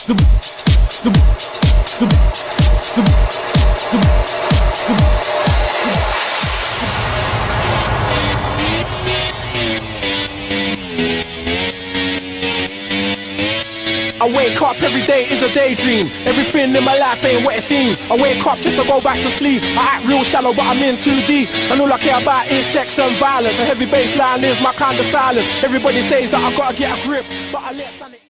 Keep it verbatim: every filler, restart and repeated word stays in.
I wake up every day is a daydream. Everything in my life ain't what it seems. I wake up just to go back to sleep. I act real shallow but I'm in too deep. And all I care about is sex and violence. A heavy bass line is my kind of silence. Everybody says that I gotta get a grip, but I let sanity